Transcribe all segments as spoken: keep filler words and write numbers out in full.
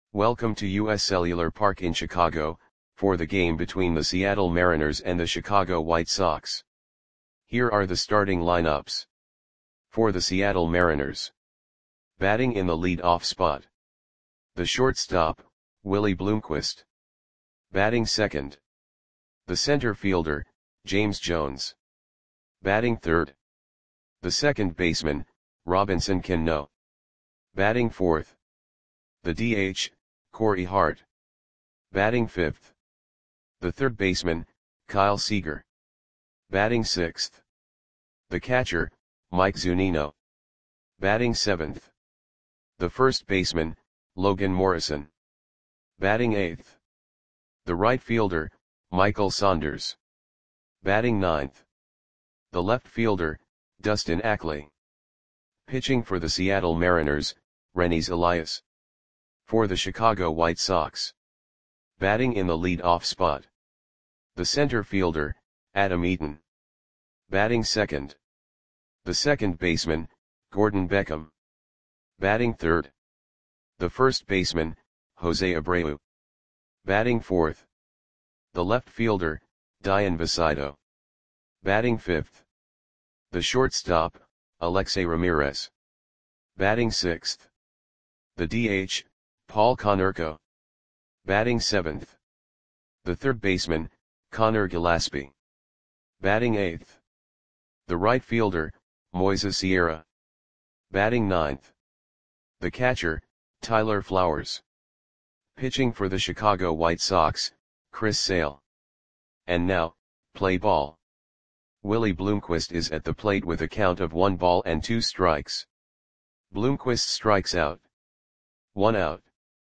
Welcome to U S Cellular Park in Chicago, for the game between the Seattle Mariners and the Chicago White Sox. Here are the starting lineups. For the Seattle Mariners. Batting in the lead-off spot. The shortstop, Willie Bloomquist. Batting second. The center fielder, James Jones. Batting third. The second baseman, Robinson Cano. Batting fourth. The D H, Corey Hart. Batting fifth. The third baseman, Kyle Seager. Batting sixth. The catcher, Mike Zunino. Batting seventh. The first baseman, Logan Morrison. Batting eighth. The right fielder, Michael Saunders. Batting ninth. The left fielder, Dustin Ackley. Pitching for the Seattle Mariners, Renis Elias. For the Chicago White Sox. Batting in the lead-off spot. The center fielder, Adam Eaton. Batting second. The second baseman, Gordon Beckham. Batting third. The first baseman, Jose Abreu. Batting fourth. The left fielder, Dayan Vicito. Batting fifth. The shortstop, Alexei Ramirez. Batting sixth. The D H, Paul Konerko. Batting seventh. The third baseman, Connor Gillaspie. Batting eighth. The right fielder, Moises Sierra. Batting ninth. The catcher, Tyler Flowers. Pitching for the Chicago White Sox, Chris Sale. And now, play ball. Willie Bloomquist is at the plate with a count of one ball and two strikes. Bloomquist strikes out. One out.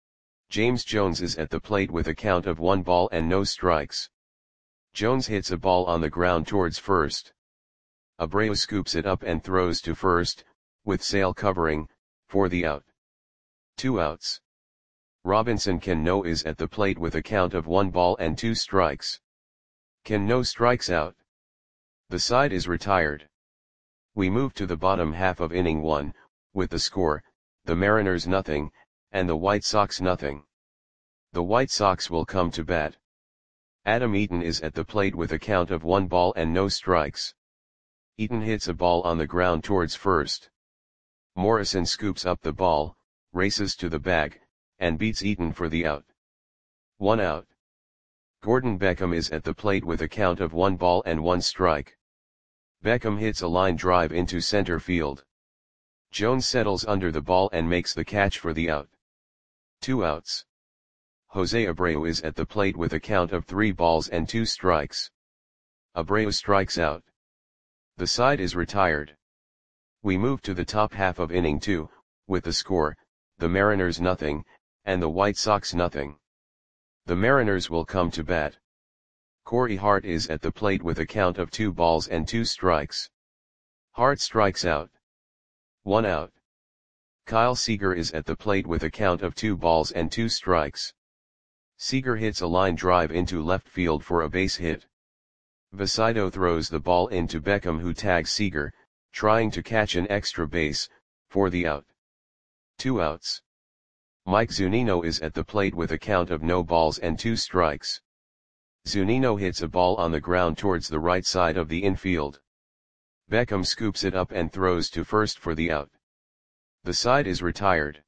James Jones is at the plate with a count of one ball and no strikes. Jones hits a ball on the ground towards first. Abreu scoops it up and throws to first, with Sale covering, for the out. Two outs. Robinson Cano is at the plate with a count of one ball and two strikes. Cano strikes out. The side is retired. We move to the bottom half of inning one, with the score, the Mariners nothing, and the White Sox nothing. The White Sox will come to bat. Adam Eaton is at the plate with a count of one ball and no strikes. Eaton hits a ball on the ground towards first. Morrison scoops up the ball, races to the bag, and beats Eaton for the out. One out. Gordon Beckham is at the plate with a count of one ball and one strike. Beckham hits a line drive into center field. Jones settles under the ball and makes the catch for the out. Two outs. Jose Abreu is at the plate with a count of three balls and two strikes. Abreu strikes out. The side is retired. We move to the top half of inning two, with the score, the Mariners nothing, and the White Sox nothing. The Mariners will come to bat. Corey Hart is at the plate with a count of two balls and two strikes. Hart strikes out. One out. Kyle Seager is at the plate with a count of two balls and two strikes. Seager hits a line drive into left field for a base hit. Vicito throws the ball into Beckham, who tags Seager, trying to catch an extra base, for the out. Two outs. Mike Zunino is at the plate with a count of no balls and two strikes. Zunino hits a ball on the ground towards the right side of the infield. Beckham scoops it up and throws to first for the out. The side is retired.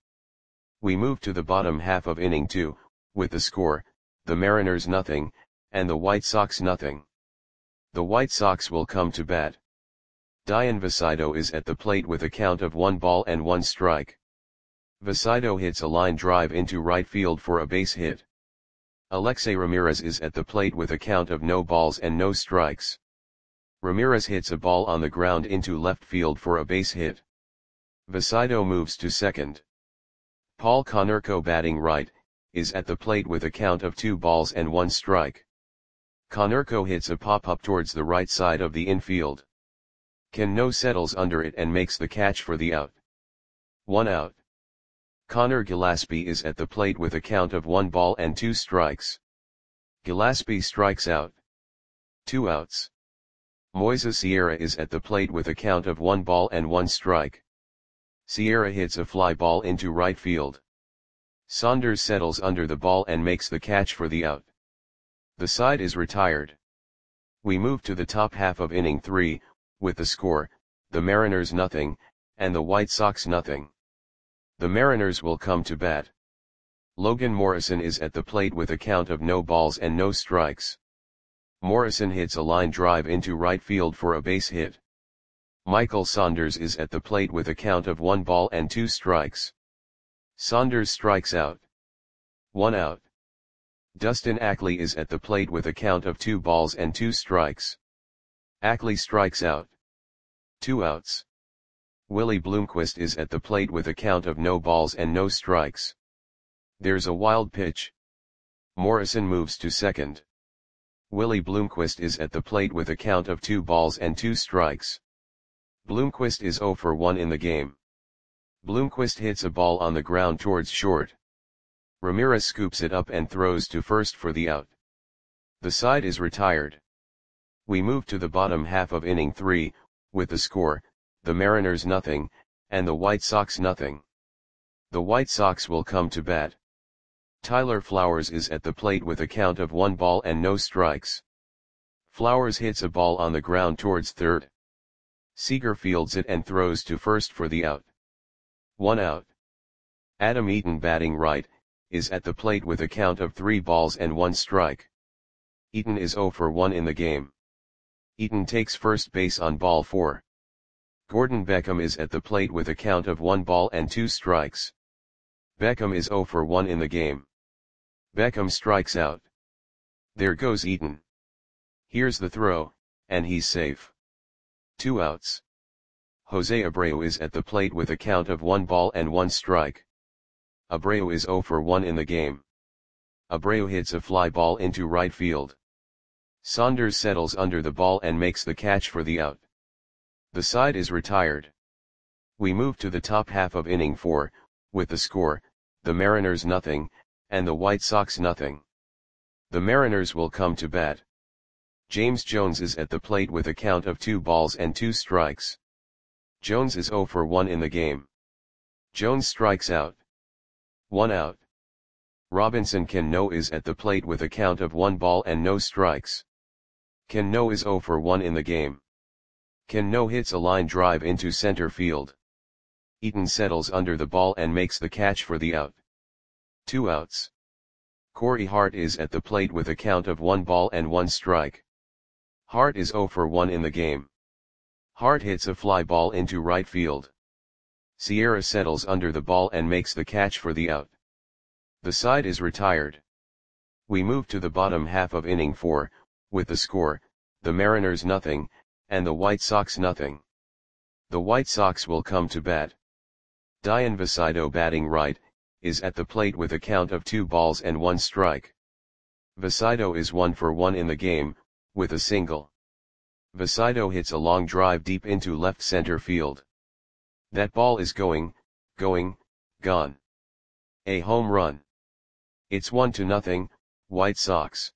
We move to the bottom half of inning two, with the score, the Mariners nothing, and the White Sox nothing. The White Sox will come to bat. Dayan Vicito is at the plate with a count of one ball and one strike. Vicito hits a line drive into right field for a base hit. Alexei Ramirez is at the plate with a count of no balls and no strikes. Ramirez hits a ball on the ground into left field for a base hit. Vicito moves to second. Paul Konerko, batting right, is at the plate with a count of two balls and one strike. Konerko hits a pop-up towards the right side of the infield. Cano settles under it and makes the catch for the out. One out. Connor Gillaspie is at the plate with a count of one ball and two strikes. Gillaspie strikes out. Two outs. Moises Sierra is at the plate with a count of one ball and one strike. Sierra hits a fly ball into right field. Saunders settles under the ball and makes the catch for the out. The side is retired. We move to the top half of inning three, with the score, the Mariners nothing, and the White Sox nothing. The Mariners will come to bat. Logan Morrison is at the plate with a count of no balls and no strikes. Morrison hits a line drive into right field for a base hit. Michael Saunders is at the plate with a count of one ball and two strikes. Saunders strikes out. One out. Dustin Ackley is at the plate with a count of two balls and two strikes. Ackley strikes out. Two outs. Willie Bloomquist is at the plate with a count of no balls and no strikes. There's a wild pitch. Morrison moves to second. Willie Bloomquist is at the plate with a count of two balls and two strikes. Bloomquist is oh for one in the game. Bloomquist hits a ball on the ground towards short. Ramirez scoops it up and throws to first for the out. The side is retired. We move to the bottom half of inning three, with the score, the Mariners nothing, and the White Sox nothing. The White Sox will come to bat. Tyler Flowers is at the plate with a count of one ball and no strikes. Flowers hits a ball on the ground towards third. Seager fields it and throws to first for the out. One out. Adam Eaton, batting right, is at the plate with a count of three balls and one strike. Eaton is oh for one in the game. Eaton takes first base on ball four. Gordon Beckham is at the plate with a count of one ball and two strikes. Beckham is oh for one in the game. Beckham strikes out. There goes Eaton. Here's the throw, and he's safe. Two outs. Jose Abreu is at the plate with a count of one ball and one strike. Abreu is oh for one in the game. Abreu hits a fly ball into right field. Saunders settles under the ball and makes the catch for the out. The side is retired. We move to the top half of inning four, with the score, the Mariners nothing, and the White Sox nothing. The Mariners will come to bat. James Jones is at the plate with a count of two balls and two strikes. Jones is oh for one in the game. Jones strikes out. One out. Robinson Cano is at the plate with a count of one ball and no strikes. Cano is oh for one in the game. Cano hits a line drive into center field. Eaton settles under the ball and makes the catch for the out. Two outs. Corey Hart is at the plate with a count of one ball and one strike. Hart is oh for one in the game. Hart hits a fly ball into right field. Sierra settles under the ball and makes the catch for the out. The side is retired. We move to the bottom half of inning four, with the score, the Mariners nothing, and the White Sox nothing. The White Sox will come to bat. Dian Vasido, batting right, is at the plate with a count of two balls and one strike. Vasido is one for one in the game, with a single. Vasido hits a long drive deep into left center field. That ball is going, going, gone. A home run. It's one to nothing, White Sox.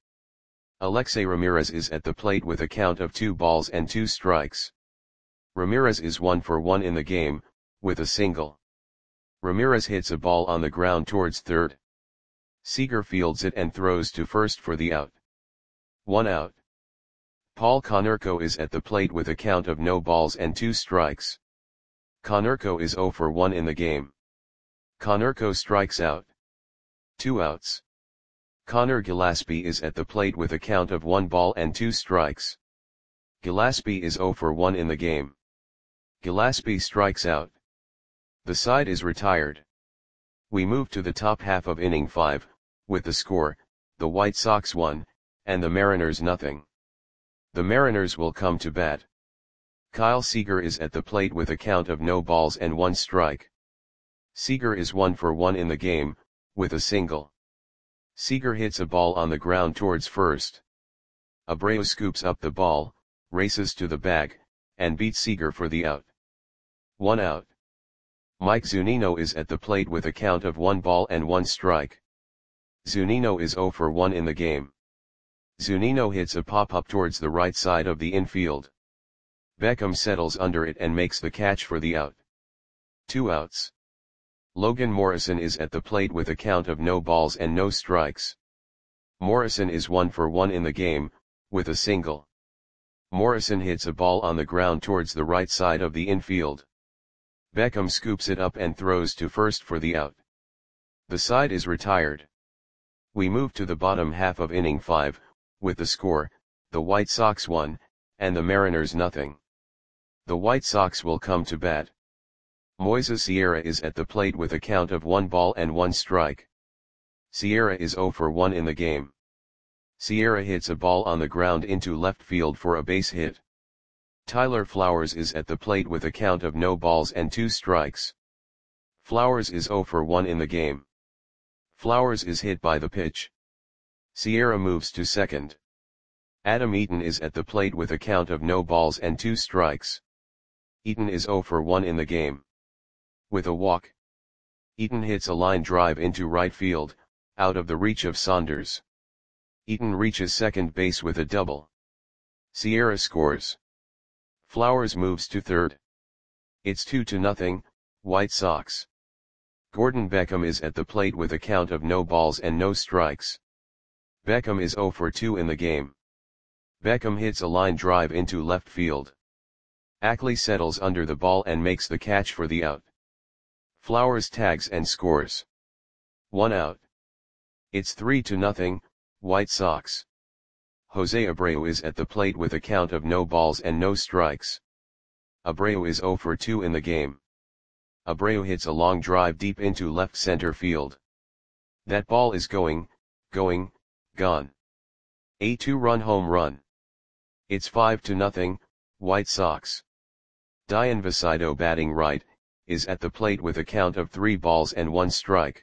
Alexei Ramirez is at the plate with a count of two balls and two strikes. Ramirez is one for one in the game, with a single. Ramirez hits a ball on the ground towards third. Seager fields it and throws to first for the out. One out. Paul Konerko is at the plate with a count of no balls and two strikes. Konerko is oh for one in the game. Konerko strikes out. Two outs. Connor Gillaspie is at the plate with a count of one ball and two strikes. Gillaspie is oh for one in the game. Gillaspie strikes out. The side is retired. We move to the top half of inning five, with the score, the White Sox one, and the Mariners nothing. The Mariners will come to bat. Kyle Seager is at the plate with a count of no balls and one strike. Seager is one for one in the game, with a single. Seager hits a ball on the ground towards first. Abreu scoops up the ball, races to the bag, and beats Seager for the out. One out. Mike Zunino is at the plate with a count of one ball and one strike. Zunino is oh for one in the game. Zunino hits a pop-up towards the right side of the infield. Beckham settles under it and makes the catch for the out. Two outs. Logan Morrison is at the plate with a count of no balls and no strikes. Morrison is one for one in the game, with a single. Morrison hits a ball on the ground towards the right side of the infield. Beckham scoops it up and throws to first for the out. The side is retired. We move to the bottom half of inning five, with the score, the White Sox one, and the Mariners nothing. The White Sox will come to bat. Moises Sierra is at the plate with a count of one ball and one strike. Sierra is zero for one in the game. Sierra hits a ball on the ground into left field for a base hit. Tyler Flowers is at the plate with a count of no balls and two strikes. Flowers is zero for one in the game. Flowers is hit by the pitch. Sierra moves to second. Adam Eaton is at the plate with a count of no balls and two strikes. Eaton is zero for one in the game. With a walk, Eaton hits a line drive into right field, out of the reach of Saunders. Eaton reaches second base with a double. Sierra scores. Flowers moves to third. It's two to nothing, White Sox. Gordon Beckham is at the plate with a count of no balls and no strikes. Beckham is zero for two in the game. Beckham hits a line drive into left field. Ackley settles under the ball and makes the catch for the out. Flowers tags and scores. One out. It's three to nothing, White Sox. Jose Abreu is at the plate with a count of no balls and no strikes. Abreu is zero for two in the game. Abreu hits a long drive deep into left center field. That ball is going, going, gone. A two-run home run. It's five to nothing, White Sox. Dian Visaido, batting right, is at the plate with a count of three balls and one strike.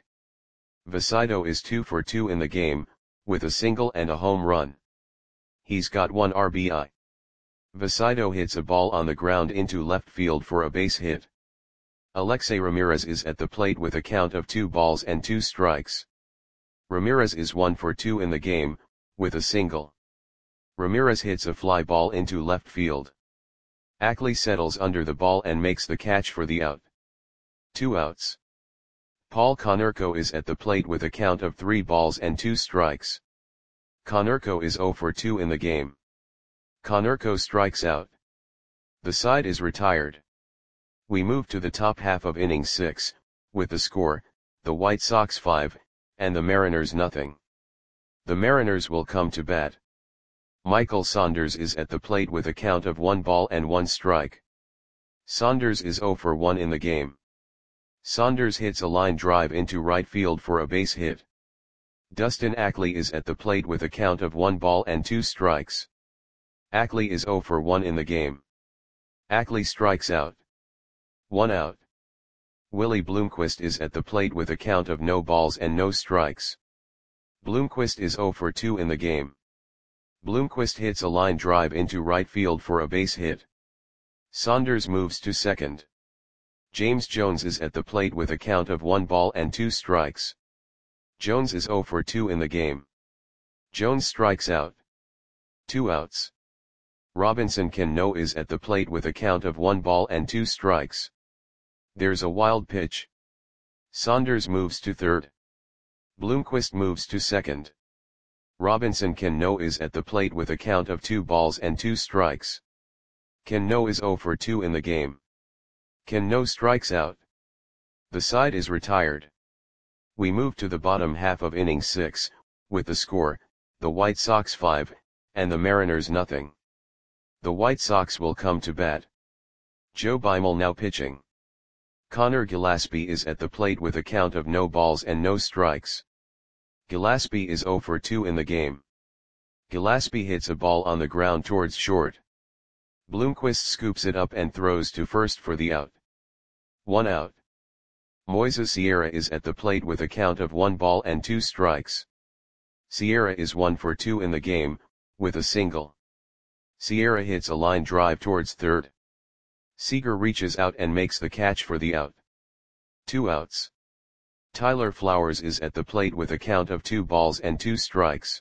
Visaido is two for two in the game, with a single and a home run. He's got one R B I. Visaido hits a ball on the ground into left field for a base hit. Alexei Ramirez is at the plate with a count of two balls and two strikes. Ramirez is one for two in the game, with a single. Ramirez hits a fly ball into left field. Ackley settles under the ball and makes the catch for the out. Two outs. Paul Konerko is at the plate with a count of three balls and two strikes. Konerko is zero for two in the game. Konerko strikes out. The side is retired. We move to the top half of inning six, with the score, the White Sox five, and the Mariners nothing. The Mariners will come to bat. Michael Saunders is at the plate with a count of one ball and one strike. Saunders is zero for one in the game. Saunders hits a line drive into right field for a base hit. Dustin Ackley is at the plate with a count of one ball and two strikes. Ackley is zero for one in the game. Ackley strikes out. One out. Willie Bloomquist is at the plate with a count of no balls and no strikes. Bloomquist is zero for two in the game. Bloomquist hits a line drive into right field for a base hit. Saunders moves to second. James Jones is at the plate with a count of one ball and two strikes. Jones is zero for two in the game. Jones strikes out. Two outs. Robinson Cano is at the plate with a count of one ball and two strikes. There's a wild pitch. Saunders moves to third. Bloomquist moves to second. Robinson Cano is at the plate with a count of two balls and two strikes. Cano is zero for two in the game. Cano strikes out. The side is retired. We move to the bottom half of inning six, with the score, the White Sox five, and the Mariners nothing. The White Sox will come to bat. Joe Beimel now pitching. Connor Gillaspie is at the plate with a count of no balls and no strikes. Gillaspie is zero for two in the game. Gillaspie hits a ball on the ground towards short. Bloomquist scoops it up and throws to first for the out. One out. Moises Sierra is at the plate with a count of one ball and two strikes. Sierra is one for two in the game, with a single. Sierra hits a line drive towards third. Seager reaches out and makes the catch for the out. Two outs. Tyler Flowers is at the plate with a count of two balls and two strikes.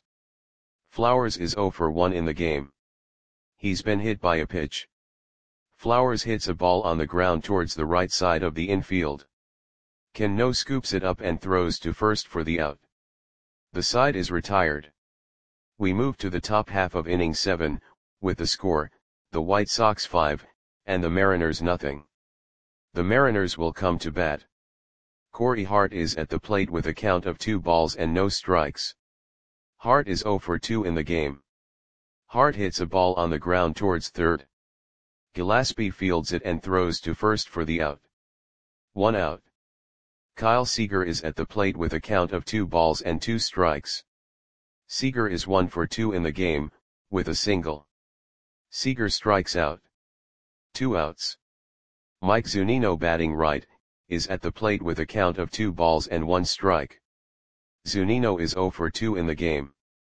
Flowers is zero for one in the game. He's been hit by a pitch. Flowers hits a ball on the ground towards the right side of the infield. Cano scoops it up and throws to first for the out. The side is retired. We move to the top half of inning seven, with the score, the White Sox five, and the Mariners nothing. The Mariners will come to bat. Corey Hart is at the plate with a count of two balls and no strikes. Hart is oh for two in the game. Hart hits a ball on the ground towards third. Gillespie fields it and throws to first for the out. One out. Kyle Seager is at the plate with a count of two balls and two strikes. Seager is one for two in the game, with a single. Seager strikes out. Two outs. Mike Zunino, batting right, is at the plate with a count of two balls and one strike. Zunino is oh for two in the game.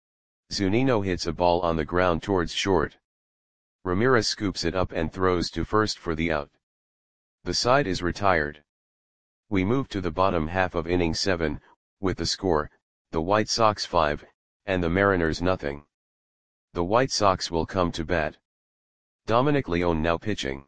Zunino hits a ball on the ground towards short. Ramirez scoops it up and throws to first for the out. The side is retired. We move to the bottom half of inning seven, with the score, the White Sox five, and the Mariners nothing. The White Sox will come to bat. Dominic Leone now pitching.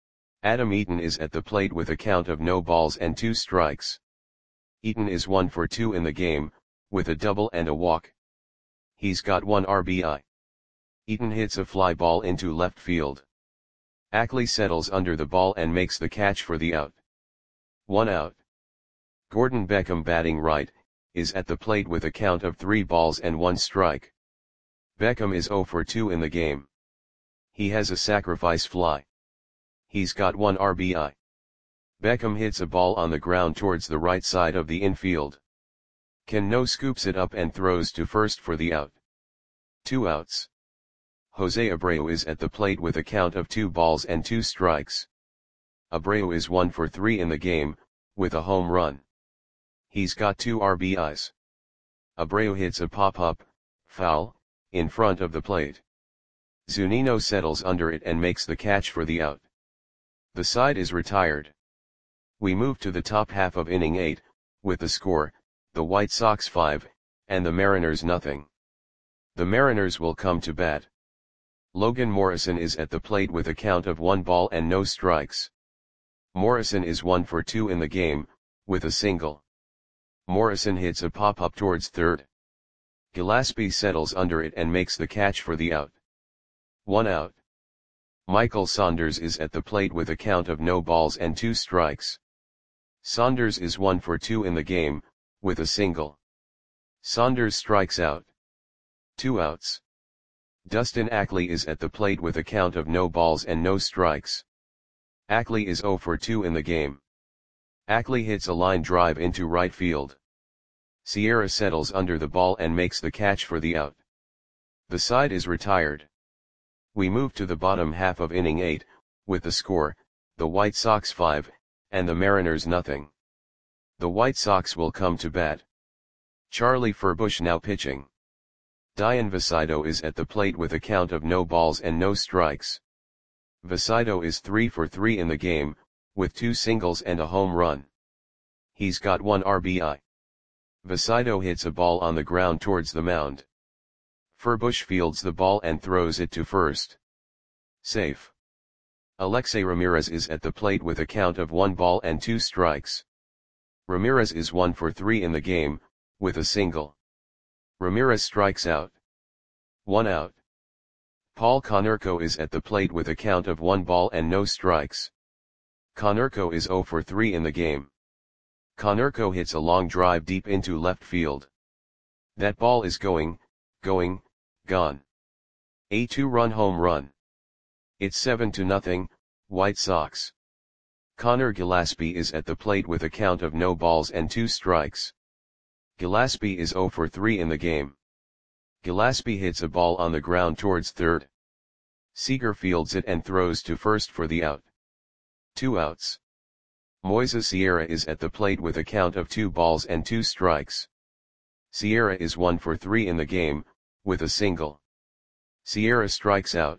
Adam Eaton is at the plate with a count of no balls and two strikes. Eaton is one for two in the game, with a double and a walk. He's got one R B I. Eaton hits a fly ball into left field. Ackley settles under the ball and makes the catch for the out. One out. Gordon Beckham, batting right, is at the plate with a count of three balls and one strike. Beckham is oh for two in the game. He has a sacrifice fly. He's got one R B I. Beckham hits a ball on the ground towards the right side of the infield. Cano scoops it up and throws to first for the out. Two outs. Jose Abreu is at the plate with a count of two balls and two strikes. Abreu is one for three in the game, with a home run. He's got two R B Is. Abreu hits a pop-up, foul, in front of the plate. Zunino settles under it and makes the catch for the out. The side is retired. We move to the top half of inning eight, with the score, the White Sox five, and the Mariners nothing. The Mariners will come to bat. Logan Morrison is at the plate with a count of one ball and no strikes. Morrison is one for two in the game, with a single. Morrison hits a pop-up towards third. Gillespie settles under it and makes the catch for the out. One out. Michael Saunders is at the plate with a count of no balls and two strikes. Saunders is one for two in the game, with a single. Saunders strikes out. Two outs. Dustin Ackley is at the plate with a count of no balls and no strikes. Ackley is oh for two in the game. Ackley hits a line drive into right field. Sierra settles under the ball and makes the catch for the out. The side is retired. We move to the bottom half of inning eight, with the score, the White Sox five, and the Mariners nothing. The White Sox will come to bat. Charlie Furbush now pitching. Dian Visido is at the plate with a count of no balls and no strikes. Visido is three for three in the game, with two singles and a home run. He's got one R B I. Visido hits a ball on the ground towards the mound. Furbush fields the ball and throws it to first. Safe. Alexei Ramirez is at the plate with a count of one ball and two strikes. Ramirez is one for three in the game, with a single. Ramirez strikes out. One out. Paul Konerko is at the plate with a count of one ball and no strikes. Konerko is oh for three in the game. Konerko hits a long drive deep into left field. That ball is going, going, gone. A two-run home run. It's seven to nothing, White Sox. Connor Gillespie is at the plate with a count of no balls and two strikes. Gillespie is oh for three in the game. Gillespie hits a ball on the ground towards third. Seager fields it and throws to first for the out. Two outs. Moises Sierra is at the plate with a count of two balls and two strikes. Sierra is one for three in the game, with a single. Sierra strikes out.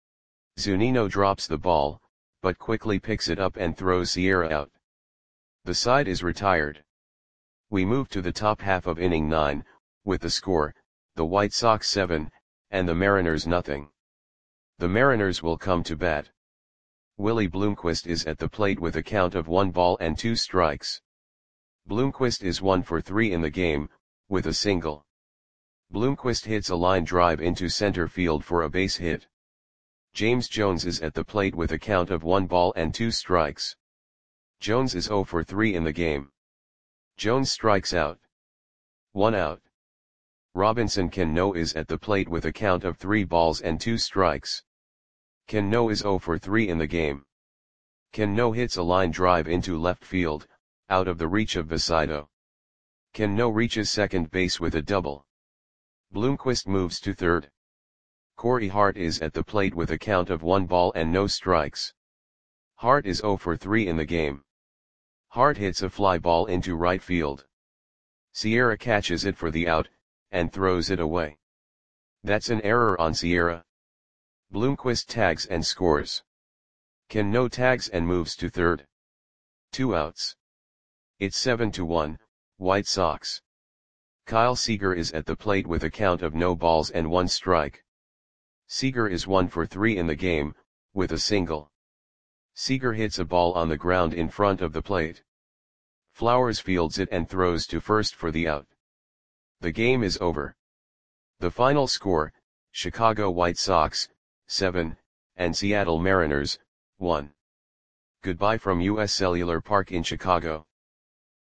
Zunino drops the ball, but quickly picks it up and throws Sierra out. The side is retired. We move to the top half of inning nine, with the score, the White Sox seven, and the Mariners nothing. The Mariners will come to bat. Willie Bloomquist is at the plate with a count of one ball and two strikes. Bloomquist is one for three in the game, with a single. Bloomquist hits a line drive into center field for a base hit. James Jones is at the plate with a count of one ball and two strikes. Jones is zero for three in the game. Jones strikes out. One out. Robinson Cano is at the plate with a count of three balls and two strikes. Cano is zero for three in the game. Cano hits a line drive into left field, out of the reach of Basallo. Cano reaches second base with a double. Bloomquist moves to third. Corey Hart is at the plate with a count of one ball and no strikes. Hart is zero for three in the game. Hart hits a fly ball into right field. Sierra catches it for the out, and throws it away. That's an error on Sierra. Bloomquist tags and scores. Cano tags and moves to third. Two outs. It's seven to one, White Sox. Kyle Seager is at the plate with a count of no balls and one strike. Seager is one for three in the game, with a single. Seager hits a ball on the ground in front of the plate. Flowers fields it and throws to first for the out. The game is over. The final score, Chicago White Sox, seven, and Seattle Mariners, one. Goodbye from U S Cellular Park in Chicago.